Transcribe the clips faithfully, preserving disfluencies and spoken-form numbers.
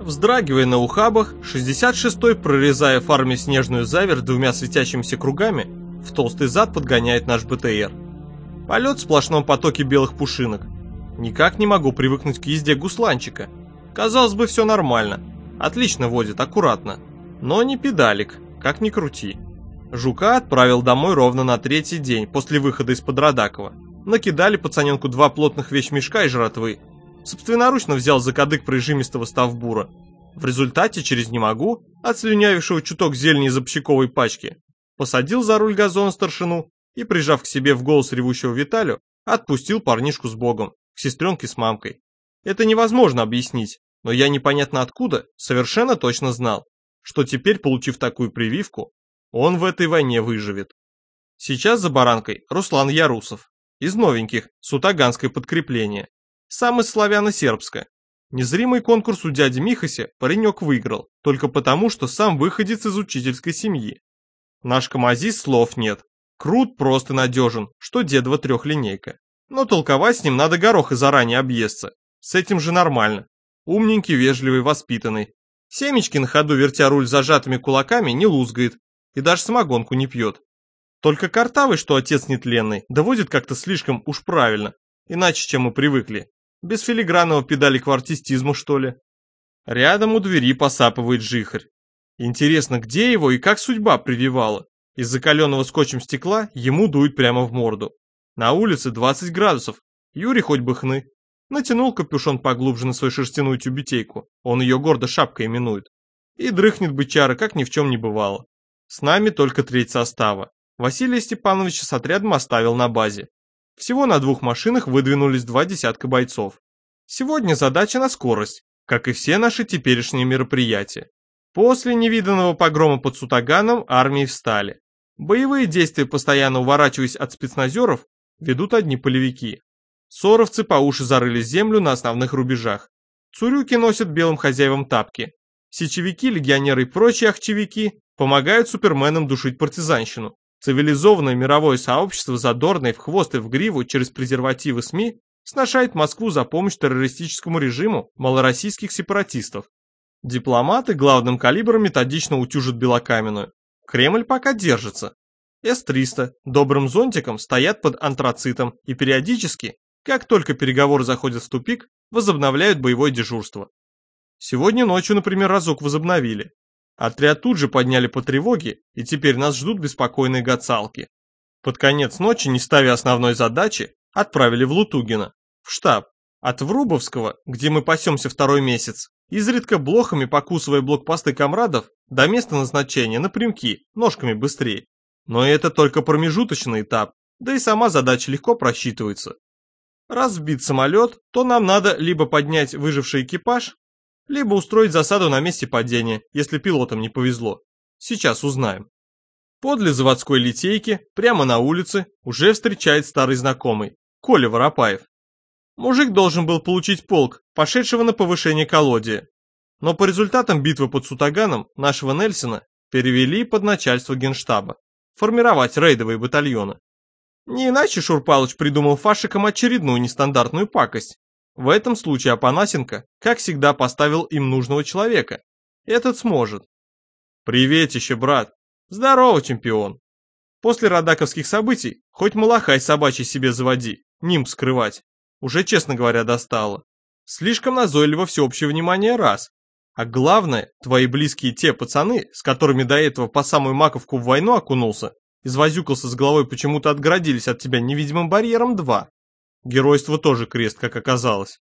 Вздрагивая на ухабах, шестьдесят шестой, прорезая фарме снежную заверть двумя светящимися кругами, в толстый зад подгоняет наш БТР. Полет в сплошном потоке белых пушинок. Никак не могу привыкнуть к езде гусланчика. Казалось бы, все нормально. Отлично водит, аккуратно. Но не педалик, как ни крути. Жука отправил домой ровно на третий день после выхода из-под Радакова. Накидали пацаненку два плотных вещмешка и жратвы. Собственноручно взял за кадык прижимистого ставбура. В результате через «не могу», отслюнявившего чуток зелени из общаковой пачки, посадил за руль газона старшину и, прижав к себе в голос ревущего Виталю, отпустил парнишку с Богом, к сестренке с мамкой. Это невозможно объяснить, но я непонятно откуда совершенно точно знал, что теперь, получив такую прививку, он в этой войне выживет. Сейчас за баранкой Руслан Ярусов, из новеньких, с утаганской подкрепления. Сам из славяно-сербска. Незримый конкурс у дяди Михася паренек выиграл, только потому, что сам выходец из учительской семьи. Наш Камазис слов нет. Крут просто надежен, что дедова трехлинейка. Но толковать с ним надо гороха заранее объесться. С этим же нормально. Умненький, вежливый, воспитанный. Семечки на ходу, вертя руль зажатыми кулаками, не лузгает. И даже самогонку не пьет. Только картавый, что отец нетленный, доводит как-то слишком уж правильно. Иначе, чем мы привыкли. Без филигранного педалика артистизма, что ли. Рядом у двери посапывает жихарь. Интересно, где его и как судьба прививала? Из закаленного скотчем стекла ему дует прямо в морду. На улице двадцать градусов. Юрий хоть бы хны. Натянул капюшон поглубже на свою шерстяную тюбетейку. Он ее гордо шапкой именует. И дрыхнет бычара, как ни в чем не бывало. С нами только треть состава. Василия Степановича с отрядом оставил на базе. Всего на двух машинах выдвинулись два десятка бойцов. Сегодня задача на скорость, как и все наши теперешние мероприятия. После невиданного погрома под Сутаганом армии встали. Боевые действия, постоянно уворачиваясь от спецназеров, ведут одни полевики. Соровцы по уши зарыли землю на основных рубежах. Цурюки носят белым хозяевам тапки. Сечевики, легионеры и прочие ахчевики помогают суперменам душить партизанщину. Цивилизованное мировое сообщество задорно и в хвост и в гриву через презервативы СМИ сношает Москву за помощь террористическому режиму малороссийских сепаратистов. Дипломаты главным калибром методично утюжат Белокаменную. Кремль пока держится. эс триста добрым зонтиком стоят под антрацитом и периодически, как только переговоры заходят в тупик, возобновляют боевое дежурство. Сегодня ночью, например, разок возобновили. Отряд тут же подняли по тревоге, и теперь нас ждут беспокойные гацалки. Под конец ночи, не ставя основной задачи, отправили в Лутугино, в штаб. От Врубовского, где мы пасемся второй месяц, изредка блохами покусывая блокпосты комрадов, до места назначения напрямки, ножками быстрее. Но это только промежуточный этап, да и сама задача легко просчитывается. Раз сбит самолет, то нам надо либо поднять выживший экипаж, либо устроить засаду на месте падения, если пилотам не повезло. Сейчас узнаем. Подле заводской литейки, прямо на улице, уже встречает старый знакомый, Коля Воропаев. Мужик должен был получить полк, пошедшего на повышение колодия. Но по результатам битвы под Сутаганом нашего Нельсона перевели под начальство генштаба. Формировать рейдовые батальоны. Не иначе Шурпалыч придумал фашикам очередную нестандартную пакость. В этом случае Апанасенко, как всегда, поставил им нужного человека. Этот сможет. Приветище, брат. Здорово, чемпион. После радаковских событий хоть малахай собачий себе заводи, нимб скрывать. Уже, честно говоря, достало. Слишком назойливо всеобщее внимание раз. А главное, твои близкие те пацаны, с которыми до этого по самую маковку в войну окунулся, извозюкался с головой, почему-то отгородились от тебя невидимым барьером два. Геройство тоже крест, как оказалось.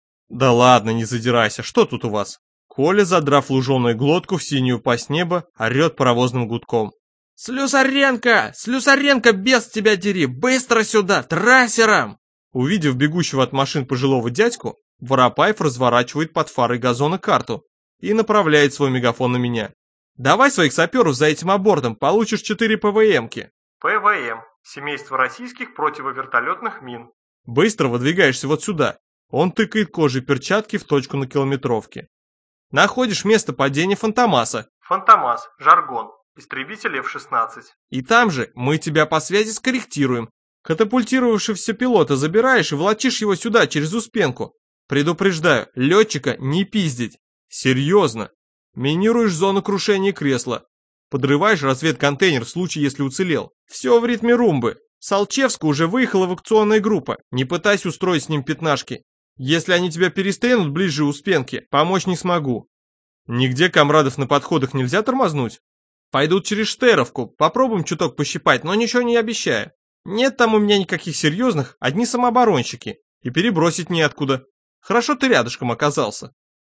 Да ладно, не задирайся, что тут у вас? Коля, задрав луженую глотку в синюю пасть неба, орет паровозным гудком. «Слюсаренко! Слюсаренко, без тебя дери! Быстро сюда, трассером!» Увидев бегущего от машин пожилого дядьку, Воропаев разворачивает под фарой газона карту и направляет свой мегафон на меня. «Давай своих саперов за этим абортом, получишь четыре ПВМки». ПВМ – семейство российских противовертолетных мин. Быстро выдвигаешься вот сюда. Он тыкает кожей перчатки в точку на километровке. Находишь место падения Фантомаса. Фантомас, жаргон, истребитель эф шестнадцать. И там же мы тебя по связи скорректируем. Катапультировавшегося пилота забираешь и волочишь его сюда через Успенку. Предупреждаю, летчика не пиздить. Серьезно. Минируешь зону крушения кресла. Подрываешь разведконтейнер в случае, если уцелел. Все в ритме румбы. С Алчевска уже выехала эвакуационная группа. Не пытайся устроить с ним пятнашки. Если они тебя перестрянут ближе у Успенки, помочь не смогу. Нигде комрадов на подходах нельзя тормознуть? Пойдут через Штеровку, попробуем чуток пощипать, но ничего не обещаю. Нет там у меня никаких серьезных, одни самооборонщики. И перебросить неоткуда. Хорошо ты рядышком оказался.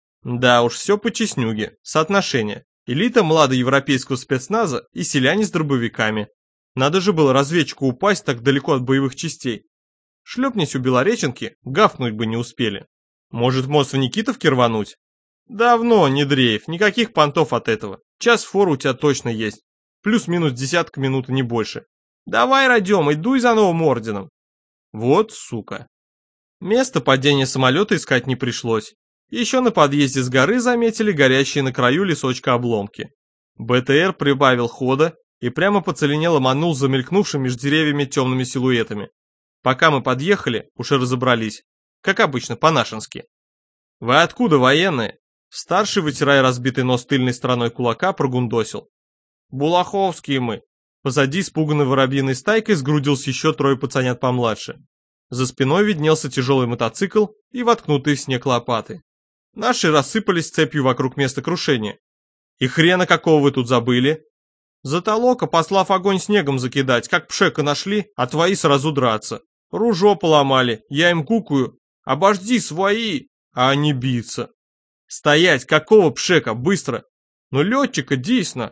Да уж, все по чеснюге. Соотношение. Элита младоевропейского спецназа и селяне с дробовиками. Надо же было разведчику упасть так далеко от боевых частей. Шлепнись у Белореченки, гавкнуть бы не успели. Может, мост в Никитовке рвануть? Давно, не дрейф, никаких понтов от этого. Час форы у тебя точно есть. Плюс-минус десятка минут, не больше. Давай, Родион, дуй за новым орденом. Вот сука. Место падения самолета искать не пришлось. Еще на подъезде с горы заметили горящие на краю лесочка обломки. БТР прибавил хода и прямо по целине ломанул замелькнувшим между деревьями темными силуэтами. Пока мы подъехали, уже разобрались. Как обычно, по-нашенски. «Вы откуда, военные?» Старший, вытирая разбитый нос тыльной стороной кулака, прогундосил. «Булаховские мы». Позади испуганной воробьиной стайкой сгрудился еще трое пацанят помладше. За спиной виднелся тяжелый мотоцикл и воткнутые в снег лопаты. Наши рассыпались цепью вокруг места крушения. «И хрена какого вы тут забыли?» «Затолока, послав огонь снегом закидать, как пшека нашли, а твои сразу драться. Ружо поломали, я им кукую. Обожди, свои!» А они биться. «Стоять, какого пшека, быстро!» «Ну летчика, дейсно!»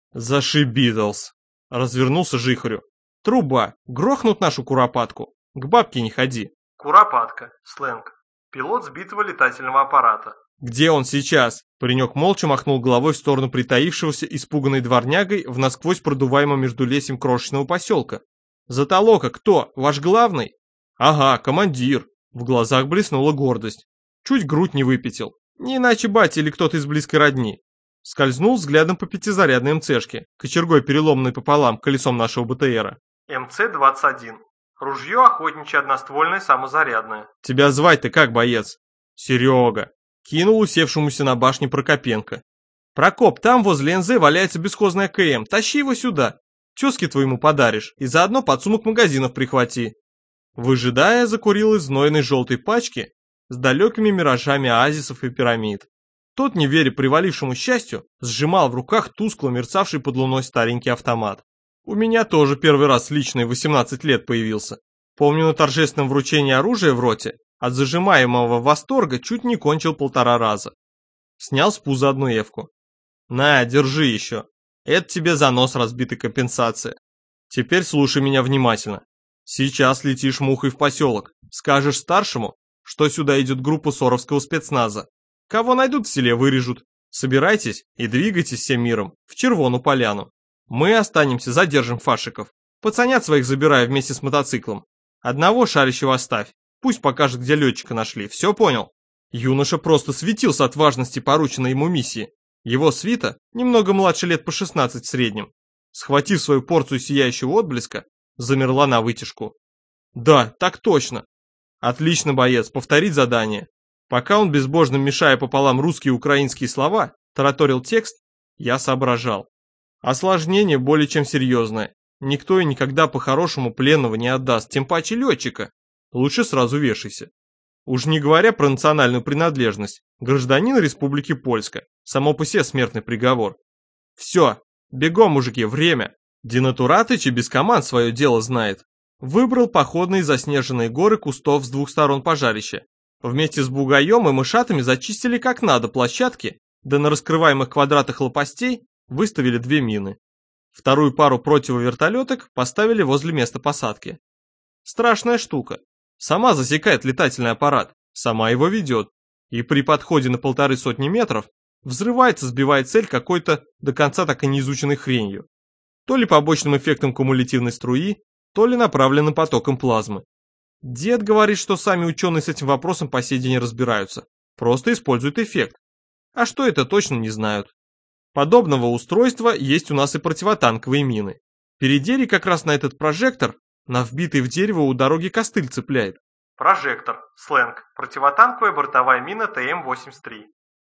«Зашибитлс!» Развернулся Жихарю. «Труба, грохнут нашу куропатку. К бабке не ходи». Куропатка, сленг. Пилот сбитого летательного аппарата. «Где он сейчас?» Паренек молча махнул головой в сторону притаившегося испуганной дворнягой в насквозь продуваемом междулесьем крошечного поселка. «Затолока кто? Ваш главный?» «Ага, командир». В глазах блеснула гордость. Чуть грудь не выпятил. Не иначе батя или кто-то из близкой родни. Скользнул взглядом по пятизарядной МЦшке, кочергой переломанной пополам колесом нашего БТРа. эм цэ двадцать один. Ружье охотничье одноствольное самозарядное. «Тебя звать-то как, боец?» «Серега», — кинул усевшемуся на башне Прокопенко. «Прокоп, там возле эн зэ валяется бесхозный а ка эм, тащи его сюда. Тезке твоему подаришь и заодно подсумок магазинов прихвати». Выжидая, закурил из знойной желтой пачки с далекими миражами оазисов и пирамид. Тот, не веря привалившему счастью, сжимал в руках тускло мерцавший под луной старенький автомат. У меня тоже первый раз личный восемнадцать лет появился. Помню, на торжественном вручении оружия в роте от зажимаемого восторга чуть не кончил полтора раза. Снял с пуза одну эвку. «На, держи еще. Это тебе за нос разбитая компенсация. Теперь слушай меня внимательно. Сейчас летишь мухой в поселок. Скажешь старшему, что сюда идет группа соровского спецназа. Кого найдут в селе, вырежут. Собирайтесь и двигайтесь всем миром в Червону поляну. Мы останемся, задержим фашиков. Пацанят своих забираю вместе с мотоциклом. Одного шарящего оставь. Пусть покажет, где летчика нашли. Все понял?» Юноша просто светился от важности порученной ему миссии. Его свита, немного младше лет по шестнадцать в среднем, схватив свою порцию сияющего отблеска, замерла на вытяжку. «Да, так точно. Отлично, боец, повторить задание». Пока он, безбожно мешая пополам русские и украинские слова, тараторил текст, я соображал. Осложнение более чем серьезное. Никто и никогда по-хорошему пленного не отдаст, тем паче летчика. Лучше сразу вешайся. Уж не говоря про национальную принадлежность. Гражданин Республики Польска. Само по себе смертный приговор. Все, бегом, мужики, время. Денатуратыч и без команд свое дело знает. Выбрал походные заснеженные горы кустов с двух сторон пожарища. Вместе с бугаем и мышатами зачистили как надо площадки, да на раскрываемых квадратах лопастей выставили две мины. Вторую пару противовертолеток поставили возле места посадки. Страшная штука. Сама засекает летательный аппарат, сама его ведет. И при подходе на полторы сотни метров взрывается, сбивая цель какой-то до конца так и не изученной хренью. То ли побочным эффектом кумулятивной струи, то ли направленным потоком плазмы. Дед говорит, что сами ученые с этим вопросом по сей день разбираются. Просто используют эффект. А что это точно не знают. Подобного устройства есть у нас и противотанковые мины. Передери как раз на этот прожектор, на вбитый в дерево у дороги костыль цепляет. Прожектор, сленг, противотанковая бортовая мина тэ эм восемьдесят три.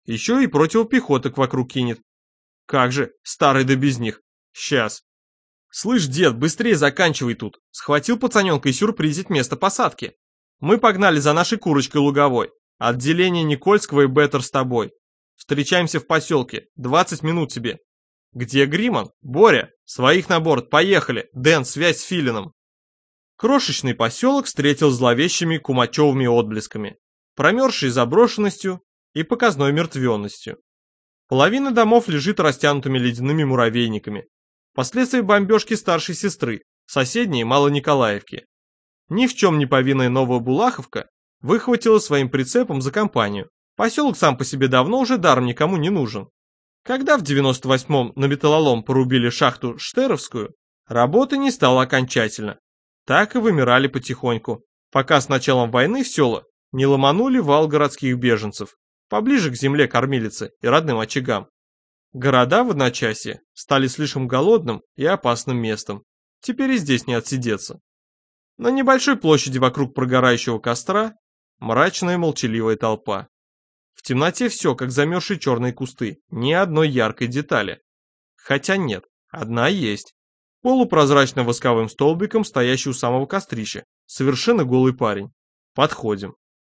Еще и противопехоток вокруг кинет. Как же, старый да без них. Сейчас. Слышь, дед, быстрее заканчивай тут. Схватил пацаненка и сюрпризить место посадки. Мы погнали за нашей курочкой луговой. Отделение Никольского и Беттер с тобой. Встречаемся в поселке. двадцать минут тебе. Где Гриман? Боря? Своих на борт. Поехали. Дэн, связь с Филином. Крошечный поселок встретил зловещими кумачевыми отблесками, промерзшей заброшенностью и показной мертвенностью. Половина домов лежит растянутыми ледяными муравейниками. Последствия бомбежки старшей сестры, соседней Малониколаевки. Ни в чем не повинная Новобулаховка выхватила своим прицепом за компанию. Поселок сам по себе давно уже даром никому не нужен. Когда в девяносто восьмом на металлолом порубили шахту Штеровскую, работы не стало окончательно. Так и вымирали потихоньку, пока с началом войны в села не ломанули вал городских беженцев, поближе к земле кормилицы и родным очагам. Города в одночасье стали слишком голодным и опасным местом. Теперь и здесь не отсидеться. На небольшой площади вокруг прогорающего костра мрачная и молчаливая толпа. В темноте все, как замерзшие черные кусты, ни одной яркой детали. Хотя нет, одна есть. Полупрозрачным восковым столбиком, стоящий у самого кострища, совершенно голый парень. Подходим.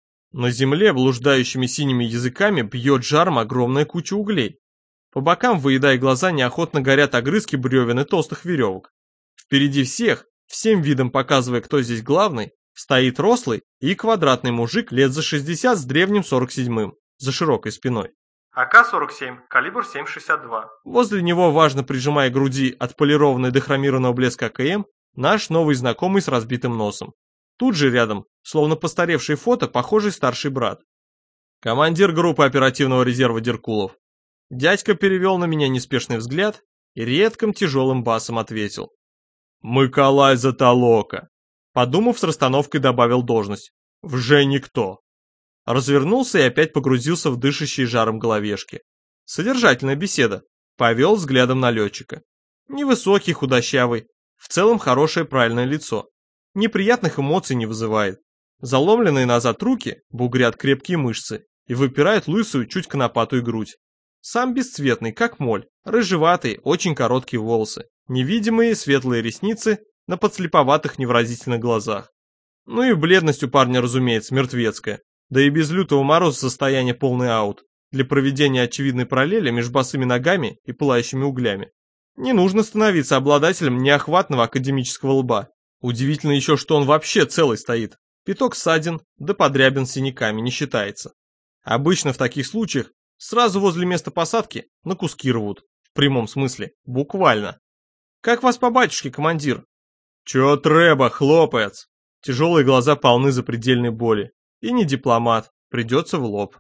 На земле блуждающими синими языками бьет жаром огромная куча углей. По бокам, выедая глаза, неохотно горят огрызки бревен и толстых веревок. Впереди всех, всем видом показывая, кто здесь главный, стоит рослый и квадратный мужик лет за шестьдесят с древним сорок седьмым, за широкой спиной. А К сорок семь, калибр семь шестьдесят два. Возле него, важно прижимая к груди отполированный до хромированного блеска А К М, наш новый знакомый с разбитым носом. Тут же рядом, словно постаревший фото, похожий старший брат. Командир группы оперативного резерва Деркулов. Дядька перевел на меня неспешный взгляд и редким тяжелым басом ответил. «Миколай Затолока». Подумав, с расстановкой добавил должность. «Вже никто». Развернулся и опять погрузился в дышащие жаром головешки. Содержательная беседа. Повел взглядом на летчика. Невысокий, худощавый, в целом хорошее правильное лицо. Неприятных эмоций не вызывает. Заломленные назад руки бугрят крепкие мышцы и выпирают лысую, чуть конопатую грудь. Сам бесцветный, как моль, рыжеватый, очень короткие волосы, невидимые светлые ресницы на подслеповатых невыразительных глазах. Ну и бледность у парня, разумеется, мертвецкая. Да и без лютого мороза состояние полный аут для проведения очевидной параллели между босыми ногами и пылающими углями. Не нужно становиться обладателем неохватного академического лба. Удивительно еще, что он вообще целый стоит. Пяток ссадин, да подрябин с синяками не считается. Обычно в таких случаях сразу возле места посадки на куски рвут. В прямом смысле, буквально. «Как вас по батюшке, командир?» «Чё треба, хлопец?» Тяжелые глаза полны запредельной боли. И не дипломат, придется в лоб.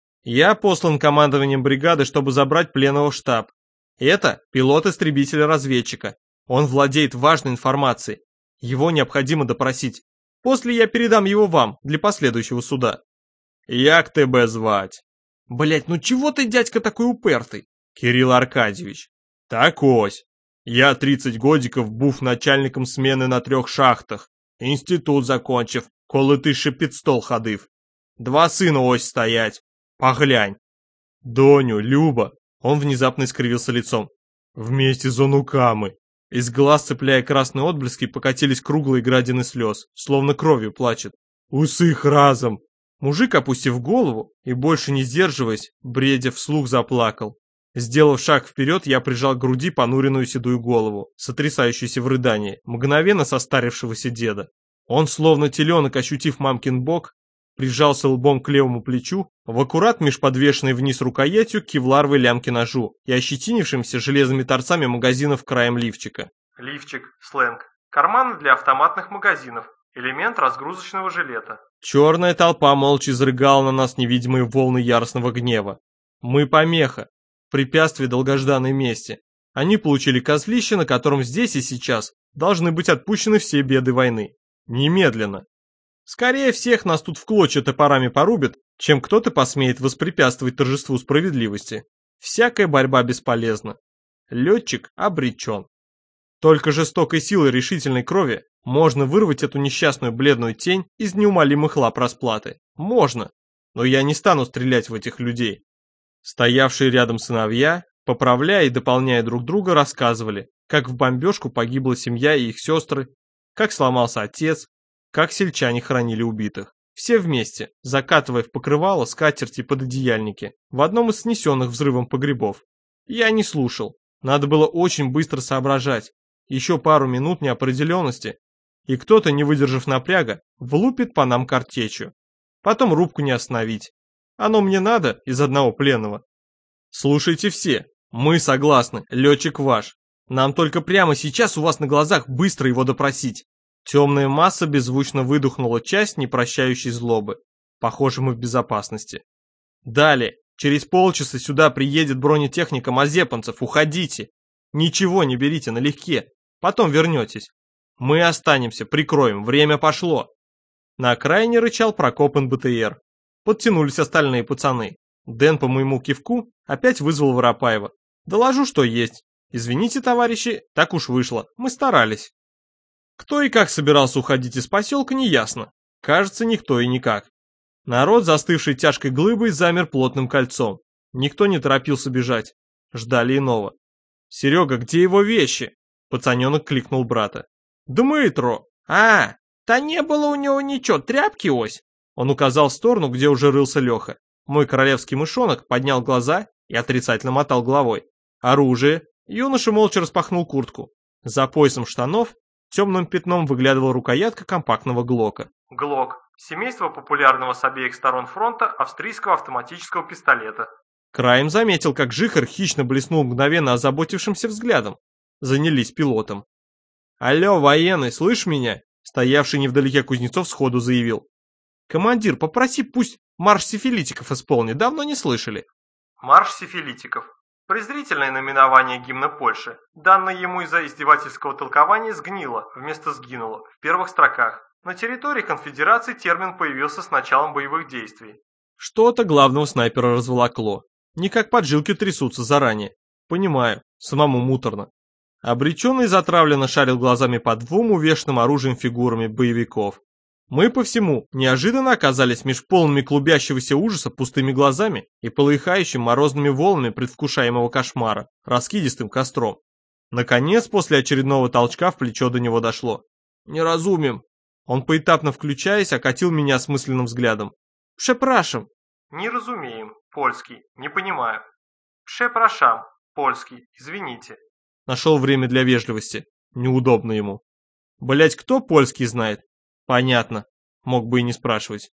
Я послан командованием бригады, чтобы забрать пленного в штаб. Это пилот-истребителя-разведчика. Он владеет важной информацией. Его необходимо допросить. После я передам его вам для последующего суда. Як тебе звать? Блять, ну чего ты, дядька, такой упертый? Кирилл Аркадьевич. Так ось. Я тридцать годиков був начальником смены на трех шахтах. Институт закончив, коли ти ще під стол ходив. Два сына ось стоять. Поглянь. Доню, Люба. Он внезапно искривился лицом. Вместе с онуками. Из глаз, цепляя красные отблески, покатились круглые градины слез, словно кровью плачет. Усых разом. Мужик, опустив голову и больше не сдерживаясь, бредя вслух заплакал. Сделав шаг вперед, я прижал к груди понуренную седую голову, сотрясающуюся в рыдании, мгновенно состарившегося деда. Он, словно теленок, ощутив мамкин бок, прижался лбом к левому плечу, в аккурат меж подвешенной вниз рукоятью кевларовой лямки ножу и ощетинившимся железными торцами магазинов краем лифчика. Лифчик, сленг. Карманы для автоматных магазинов. Элемент разгрузочного жилета. Черная толпа молча изрыгала на нас невидимые волны яростного гнева. Мы помеха. Препятствие долгожданной мести. Они получили козлище, на котором здесь и сейчас должны быть отпущены все беды войны. Немедленно. Скорее всех нас тут в клочья топорами порубят, чем кто-то посмеет воспрепятствовать торжеству справедливости. Всякая борьба бесполезна. Летчик обречен. Только жестокой силой решительной крови можно вырвать эту несчастную бледную тень из неумолимых лап расплаты. Можно. Но я не стану стрелять в этих людей. Стоявшие рядом сыновья, поправляя и дополняя друг друга, рассказывали, как в бомбежку погибла семья и их сестры, как сломался отец, как сельчане хоронили убитых. Все вместе, закатывая в покрывало, скатерти и пододеяльники, в одном из снесенных взрывом погребов. Я не слушал. Надо было очень быстро соображать. Еще пару минут неопределенности, и кто-то, не выдержав напряга, влупит по нам картечью. Потом рубку не остановить. Оно мне надо из одного пленного. Слушайте все. Мы согласны, летчик ваш. Нам только прямо сейчас у вас на глазах быстро его допросить. Темная масса беззвучно выдохнула часть непрощающей злобы. Похоже, мы в безопасности. Далее. Через полчаса сюда приедет бронетехника мазепанцев. Уходите. Ничего не берите налегке. Потом вернетесь. Мы останемся, прикроем. Время пошло. На окраине рычал Прокопин БТР. Подтянулись остальные пацаны. Дэн по моему кивку опять вызвал Воропаева. Доложу, что есть. Извините, товарищи, так уж вышло. Мы старались. Кто и как собирался уходить из поселка, неясно. Кажется, никто и никак. Народ, застывший тяжкой глыбой, замер плотным кольцом. Никто не торопился бежать. Ждали иного. «Серега, где его вещи?» Пацаненок кликнул брата. «Дмитро! А, да не было у него ничего, тряпки ось!» Он указал в сторону, где уже рылся Леха. Мой королевский мышонок поднял глаза и отрицательно мотал головой. «Оружие!» Юноша молча распахнул куртку. За поясом штанов темным пятном выглядывала рукоятка компактного глока. Глок. Семейство популярного с обеих сторон фронта австрийского автоматического пистолета. Краем заметил, как Жихарь хищно блеснул мгновенно озаботившимся взглядом. Занялись пилотом. «Алло, военный, слышь меня?» Стоявший невдалеке Кузнецов сходу заявил. «Командир, попроси, пусть марш сифилитиков исполнит, давно не слышали». Марш сифилитиков. Презрительное наименование гимна Польши, данное ему из-за издевательского толкования «сгнило» вместо «сгинуло» в первых строках. На территории конфедерации термин появился с началом боевых действий. Что-то главного снайпера разволокло. Не как поджилки трясутся заранее. Понимаю, самому муторно. Обреченный затравленно шарил глазами по двум увешанным оружием фигурами боевиков. Мы по всему неожиданно оказались меж полными клубящегося ужаса пустыми глазами и полыхающим морозными волнами предвкушаемого кошмара, раскидистым костром. Наконец, после очередного толчка в плечо до него дошло. «Неразумим!» Он, поэтапно включаясь, окатил меня осмысленным взглядом. «Пшепрашем!» «Не разумеем. Польский. Не понимаю». «Пшепрашам. Польский. Извините». Нашел время для вежливости. Неудобно ему. Блять, кто польский знает? Понятно. Мог бы и не спрашивать.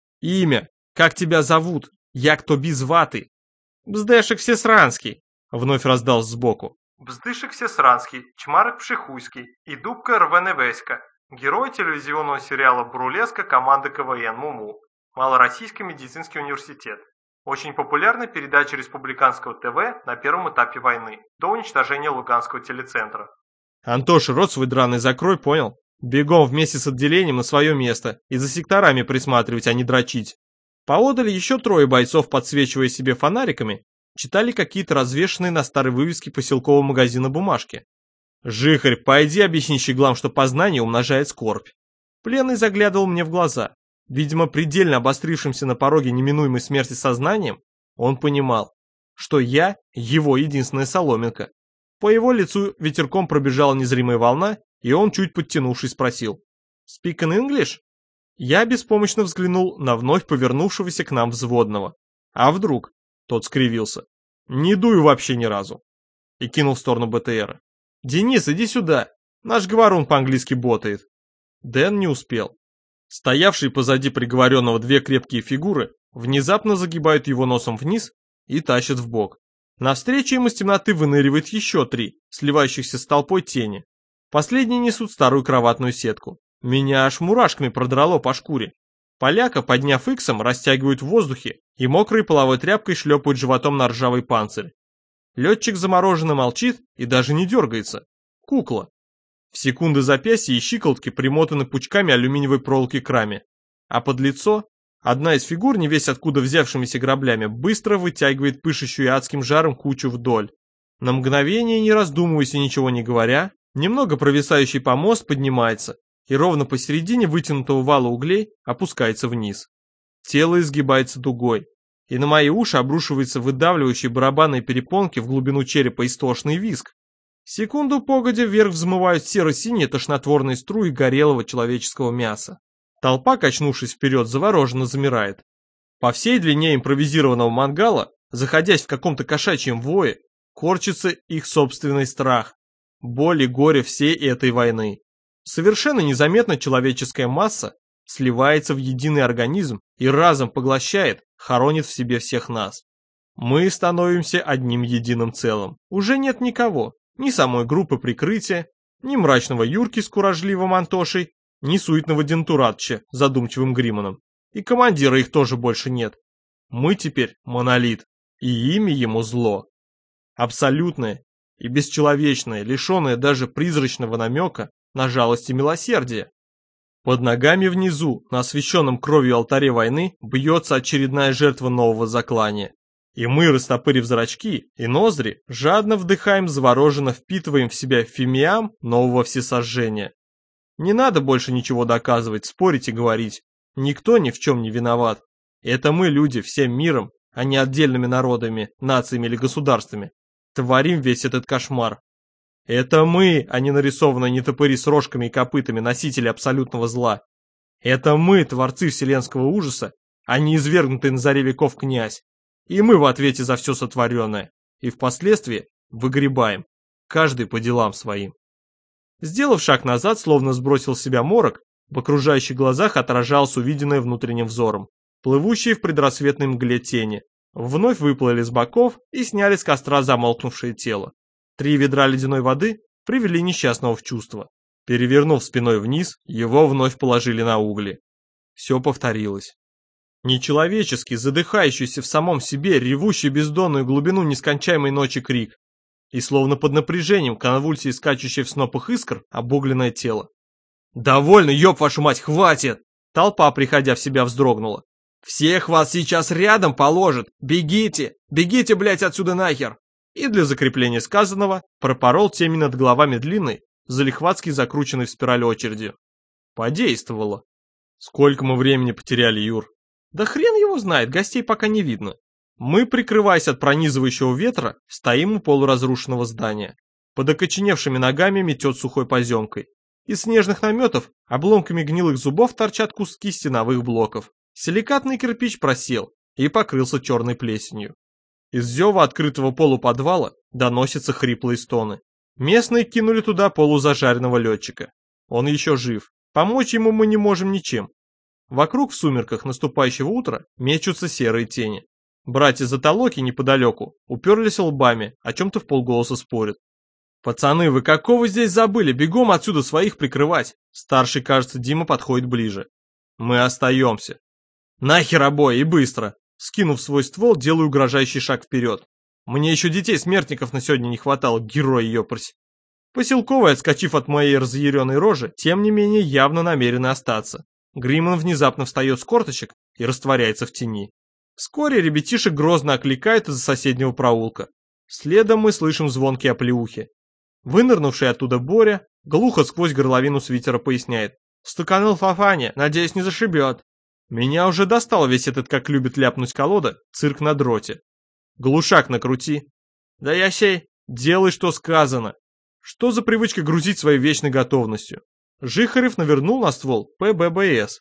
Имя. Как тебя зовут? Я кто без ваты? Бздешек Всесранский. Вновь раздался сбоку. Бздышек Всесранский, Чмарок Пшехуйский и Дубка Рвеневеська. Герой телевизионного сериала «Бурулеска» команды КВН «Муму». Малороссийский медицинский университет. Очень популярная передача республиканского ТВ на первом этапе войны, до уничтожения Луганского телецентра. Антоша, рот свой драный закрой, понял? Бегом вместе с отделением на свое место и за секторами присматривать, а не дрочить. Поодаль еще трое бойцов, подсвечивая себе фонариками, читали какие-то развешанные на старой вывеске поселкового магазина бумажки. «Жихарь, пойди объясни щеглам, что познание умножает скорбь». Пленный заглядывал мне в глаза. Видимо, предельно обострившимся на пороге неминуемой смерти сознанием, он понимал, что я его единственная соломинка. По его лицу ветерком пробежала незримая волна, и он, чуть подтянувшись, спросил: «Speak in English?» Я беспомощно взглянул на вновь повернувшегося к нам взводного. А вдруг? Тот скривился. «Не дую вообще ни разу». И кинул в сторону БТРа. «Денис, иди сюда. Наш говорун по-английски ботает». Дэн не успел. Стоявшие позади приговоренного две крепкие фигуры внезапно загибают его носом вниз и тащат в бок. Навстречу им из темноты выныривает еще три, сливающихся с толпой тени. Последние несут старую кроватную сетку. Меня аж мурашками продрало по шкуре. Поляка, подняв иксом, растягивают в воздухе и мокрой половой тряпкой шлепают животом на ржавый панцирь. Летчик замороженно молчит и даже не дергается. Кукла. В секунды запястья и щиколотки примотаны пучками алюминиевой проволоки к раме. А под лицо одна из фигур, невесть откуда взявшимися граблями, быстро вытягивает пышущую адским жаром кучу вдоль. На мгновение, не раздумываясь и ничего не говоря, немного провисающий помост поднимается и ровно посередине вытянутого вала углей опускается вниз. Тело изгибается дугой. и на мои уши обрушивается выдавливающий барабанные перепонки в глубину черепа истошный визг. Секунду погодя вверх взмывают серо-синие тошнотворные струи горелого человеческого мяса. Толпа, качнувшись вперед, завороженно замирает. По всей длине импровизированного мангала, заходясь в каком-то кошачьем вое, корчится их собственный страх, боль и горе всей этой войны. Совершенно незаметно человеческая масса сливается в единый организм и разом поглощает, хоронит в себе всех нас. Мы становимся одним единым целым. Уже нет никого, ни самой группы прикрытия, ни мрачного Юрки с куражливым Антошей, ни суетного Дентуратча с задумчивым Гриманом. И командира их тоже больше нет. Мы теперь монолит, и имя ему зло. Абсолютное и бесчеловечное, лишенное даже призрачного намека на жалость и милосердие. Под ногами внизу, на освященном кровью алтаре войны, бьется очередная жертва нового заклания. И мы, растопырив зрачки и ноздри, жадно вдыхаем, завороженно впитываем в себя фимиам нового всесожжения. Не надо больше ничего доказывать, спорить и говорить. Никто ни в чем не виноват. Это мы, люди, всем миром, а не отдельными народами, нациями или государствами, творим весь этот кошмар. Это мы, а не нарисованные нетопыри с рожками и копытами, носители абсолютного зла. Это мы, творцы вселенского ужаса, а не извергнутый на заре веков князь. И мы в ответе за все сотворенное. И впоследствии выгребаем, каждый по делам своим. Сделав шаг назад, словно сбросил с себя морок, в окружающих глазах отражалось увиденное внутренним взором. Плывущие в предрассветной мгле тени вновь выплыли с боков и сняли с костра замолкнувшее тело. Три ведра ледяной воды привели несчастного в чувство. Перевернув спиной вниз, его вновь положили на угли. Все повторилось. Нечеловеческий, задыхающийся в самом себе, ревущий бездонную глубину нескончаемой ночи крик. И словно под напряжением конвульсии, скачущей в снопах искр, обугленное тело. «Довольно, ёб вашу мать, хватит!» Толпа, приходя в себя, вздрогнула. «Всех вас сейчас рядом положат! Бегите! Бегите, блядь, отсюда нахер!» И для закрепления сказанного пропорол теми над головами длинной, залихватски закрученной в спираль очередью. Подействовало. Сколько мы времени потеряли, Юр? Да хрен его знает, гостей пока не видно. Мы, прикрываясь от пронизывающего ветра, стоим у полуразрушенного здания. Под окоченевшими ногами метет сухой поземкой. Из снежных наметов обломками гнилых зубов торчат куски стеновых блоков. Силикатный кирпич просел и покрылся черной плесенью. Из зева открытого полуподвала доносятся хриплые стоны. Местные кинули туда полузажаренного летчика. Он еще жив. Помочь ему мы не можем ничем. Вокруг в сумерках наступающего утра мечутся серые тени. Братья Затолоки неподалеку уперлись лбами, о чем-то вполголоса спорят. «Пацаны, вы какого здесь забыли? Бегом отсюда своих прикрывать!» Старший, кажется, Дима подходит ближе. «Мы остаемся». «Нахер обои и быстро!» Скинув свой ствол, делаю угрожающий шаг вперед. Мне еще детей-смертников на сегодня не хватало, герой ёпрсь. Поселковый, отскочив от моей разъяренной рожи, тем не менее явно намерен остаться. Гриман внезапно встает с корточек и растворяется в тени. Вскоре ребятишек грозно окликают из-за соседнего проулка. Следом мы слышим звонкие оплеухи. Вынырнувший оттуда Боря глухо сквозь горловину свитера поясняет. «Стуканул Фафаня, надеюсь, не зашибет». Меня уже достал весь этот, как любит ляпнуть колода, цирк на дроте. Глушак накрути. Да я сей, делай, что сказано. Что за привычка грузить своей вечной готовностью? Жихарев навернул на ствол ПББС.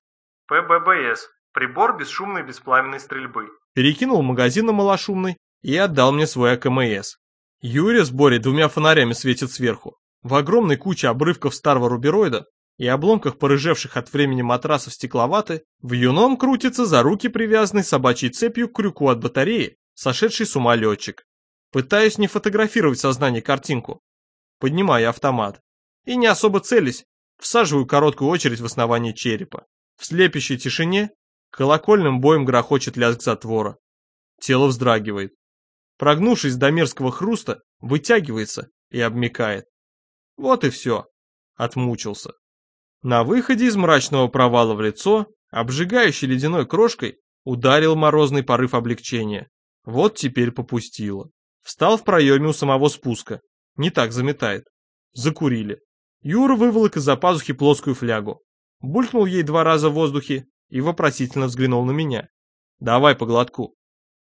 ПББС. Прибор бесшумной беспламенной стрельбы. Перекинул магазин на малошумный и отдал мне свой АКМС. Юрия с Борей двумя фонарями светит сверху. В огромной куче обрывков старого рубероида и обломках порыжевших от времени матрасов стекловаты, в юном крутится за руки привязанный собачьей цепью к крюку от батареи, сошедший с ума летчик. Пытаюсь не фотографировать в сознании картинку. Поднимаю автомат. И не особо целясь, всаживаю короткую очередь в основание черепа. В слепящей тишине колокольным боем грохочет лязг затвора. Тело вздрагивает. Прогнувшись до мерзкого хруста, вытягивается и обмякает. Вот и все. Отмучился. На выходе из мрачного провала в лицо, обжигающей ледяной крошкой, ударил морозный порыв облегчения. Вот теперь попустило. Встал в проеме у самого спуска. Не так заметает. Закурили. Юра выволок из-за пазухи плоскую флягу. Булькнул ей два раза в воздухе и вопросительно взглянул на меня. «Давай по глотку».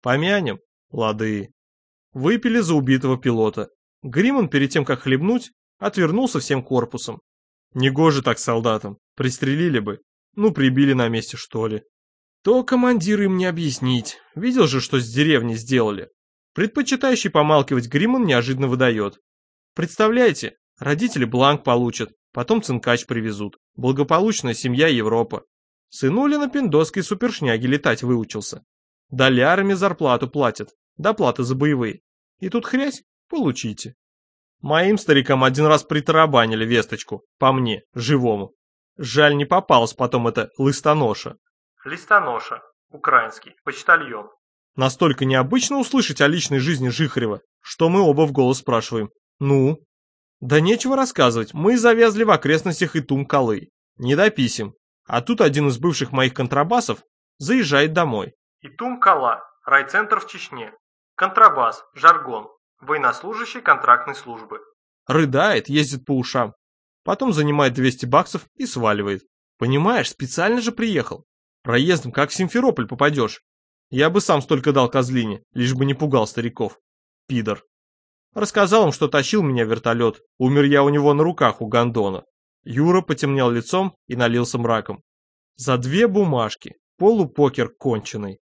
Помянем? Лады. Выпили за убитого пилота. Гриман перед тем, как хлебнуть, отвернулся всем корпусом. Негоже так солдатам. Пристрелили бы. Ну, прибили на месте, что ли. То командиру им не объяснить. Видел же, что с деревней сделали. Предпочитающий помалкивать Гриман неожиданно выдает. Представляете, родители бланк получат, потом цинкач привезут. Благополучная семья Европа. Сынуля на пиндосской супершняге летать выучился. Долярами зарплату платят, доплаты за боевые. И тут хрясь, получите. Моим старикам один раз притарабанили весточку, по мне, живому. Жаль, не попалась потом эта листоноша. Листоноша, украинский, почтальон. Настолько необычно услышать о личной жизни Жихарева, что мы оба в голос спрашиваем. Ну? Да нечего рассказывать, мы завязли в окрестностях Итум-Калы. Не до писем. А тут один из бывших моих контрабасов заезжает домой. Итум-Кала, райцентр в Чечне. Контрабас, жаргон, военнослужащий контрактной службы. Рыдает, ездит по ушам. Потом занимает двести баксов и сваливает. Понимаешь, специально же приехал. Проездом как в Симферополь попадешь. Я бы сам столько дал козлине, лишь бы не пугал стариков. Пидор. Рассказал им, что тащил меня в вертолет. Умер я у него на руках у гондона. Юра потемнел лицом и налился мраком. За две бумажки. Полупокер конченый.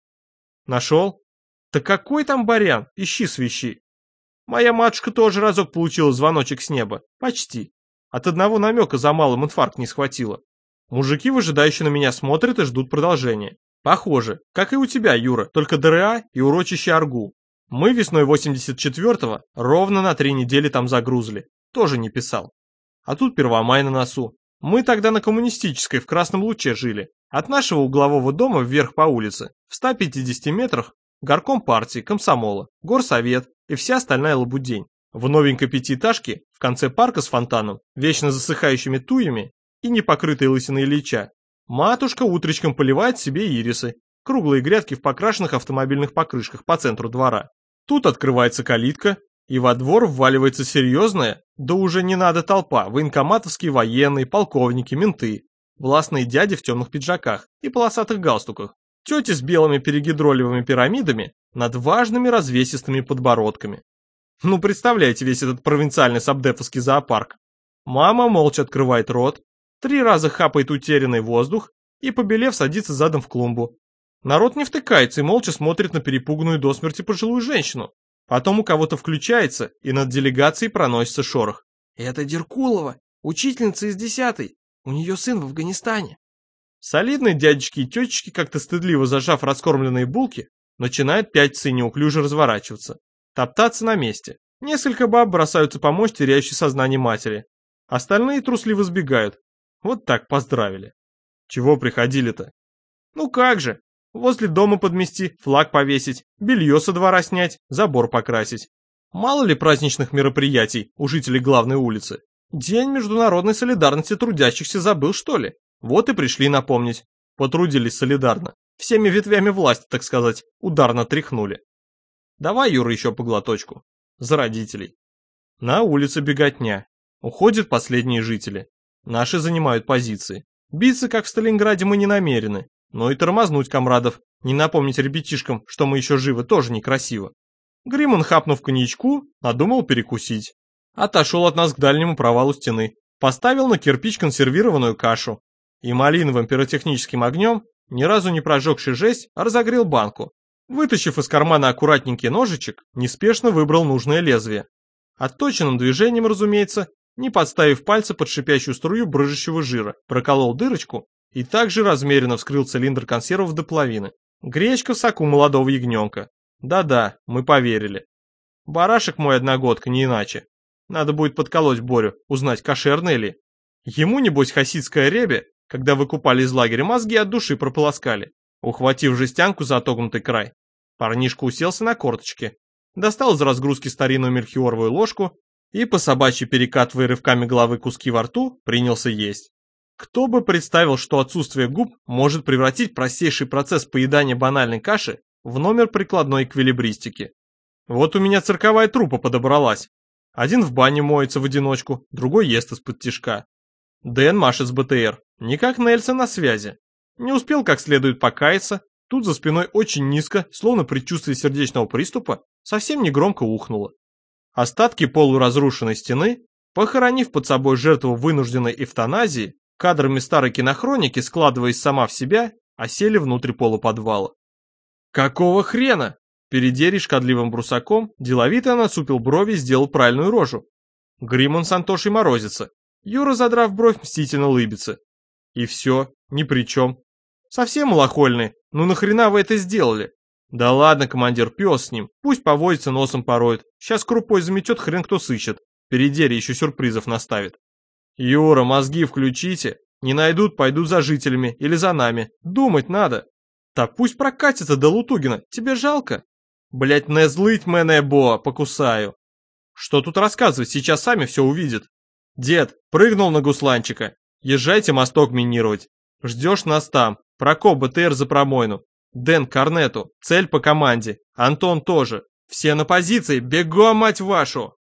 Нашел? Да какой там барян? Ищи свищи. Моя матушка тоже разок получила звоночек с неба. Почти. От одного намека за малым инфаркт не схватила. Мужики выжидающе на меня смотрят и ждут продолжения. Похоже, как и у тебя, Юра, только ДРА и урочище Аргул. Мы весной восемьдесят четвёртого ровно на три недели там загрузли. Тоже не писал. А тут Первомай на носу. Мы тогда на Коммунистической в Красном Луче жили. От нашего углового дома вверх по улице, в ста пятидесяти метрах, горком партии, комсомола, горсовет и вся остальная лабудень. В новенькой пятиэтажке, в конце парка с фонтаном, вечно засыхающими туями и непокрытой лысиной Ильича, матушка утречком поливает себе ирисы, круглые грядки в покрашенных автомобильных покрышках по центру двора. Тут открывается калитка, и во двор вваливается серьезная, да уже не надо толпа, военкоматовские военные, полковники, менты, властные дяди в темных пиджаках и полосатых галстуках, тети с белыми перегидролевыми пирамидами над важными развесистыми подбородками. Ну, представляете весь этот провинциальный сабдеповский зоопарк. Мама молча открывает рот, три раза хапает утерянный воздух и, побелев, садится задом в клумбу. Народ не втыкается и молча смотрит на перепуганную до смерти пожилую женщину. Потом у кого-то включается, и над делегацией проносится шорох. «Это Деркулова, учительница из десятой. У нее сын в Афганистане». Солидные дядечки и тетечки, как-то стыдливо зажав раскормленные булки, начинают пятиться и неуклюже разворачиваться. Топтаться на месте. Несколько баб бросаются помочь теряющей сознание матери. Остальные трусливо сбегают. Вот так поздравили. Чего приходили-то? Ну как же. Возле дома подмести, флаг повесить, белье со двора снять, забор покрасить. Мало ли праздничных мероприятий у жителей главной улицы. День международной солидарности трудящихся забыл, что ли? Вот и пришли напомнить. Потрудились солидарно. Всеми ветвями власти, так сказать, ударно тряхнули. Давай, Юра, еще по глоточку. За родителей. На улице беготня. Уходят последние жители. Наши занимают позиции. Биться, как в Сталинграде, мы не намерены. Но и тормознуть комрадов, не напомнить ребятишкам, что мы еще живы, тоже некрасиво. Гриман, хапнув коньячку, надумал перекусить. Отошел от нас к дальнему провалу стены. Поставил на кирпич консервированную кашу. И малиновым пиротехническим огнем, ни разу не прожегший жесть, разогрел банку. Вытащив из кармана аккуратненький ножичек, неспешно выбрал нужное лезвие. Отточенным движением, разумеется, не подставив пальца под шипящую струю брыжущего жира, проколол дырочку и также размеренно вскрыл цилиндр консервов до половины. Гречка в соку молодого ягненка. Да-да, мы поверили. Барашек мой одногодка, не иначе. Надо будет подколоть Борю, узнать, кошерный ли. Ему, небось, хасидская ребя, когда выкупали из лагеря, мозги от души прополоскали. Ухватив жестянку за отогнутый край, парнишка уселся на корточки, достал из разгрузки старинную мельхиоровую ложку и, по собачьи перекатывая рывками головы куски во рту, принялся есть. Кто бы представил, что отсутствие губ может превратить простейший процесс поедания банальной каши в номер прикладной эквилибристики. Вот у меня цирковая труппа подобралась. Один в бане моется в одиночку, другой ест из-под тишка. Дэн машет с БТР, не как Нельсон на связи. Не успел как следует покаяться, Тут за спиной очень низко, словно предчувствие сердечного приступа, совсем негромко ухнуло. Остатки полуразрушенной стены, похоронив под собой жертву вынужденной эвтаназии, кадрами старой кинохроники, складываясь сама в себя, осели внутрь полуподвала. «Какого хрена?» Передери шкодливым брусаком, деловито насупил брови и сделал правильную рожу. Гриммон с Антошей морозится. Юра, задрав бровь, мстительно лыбится. И все, ни при чем. Совсем малохольные, ну нахрена вы это сделали? Да ладно, командир, пес с ним, пусть поводится, носом пороет. Сейчас крупой заметет, хрен кто сыщет. Передери еще сюрпризов наставит. Юра, мозги включите. Не найдут, пойдут за жителями или за нами. Думать надо. Так пусть прокатится до Лутугина, тебе жалко? Блять, не злыть мене, бо, покусаю. Что тут рассказывать, сейчас сами все увидят. Дед, прыгнул на гусланчика. Езжайте мосток минировать. Ждешь нас там. Прокоп БТР за промойну. Дэн корнету. Цель по команде. Антон тоже. Все на позиции. Бегом, мать вашу!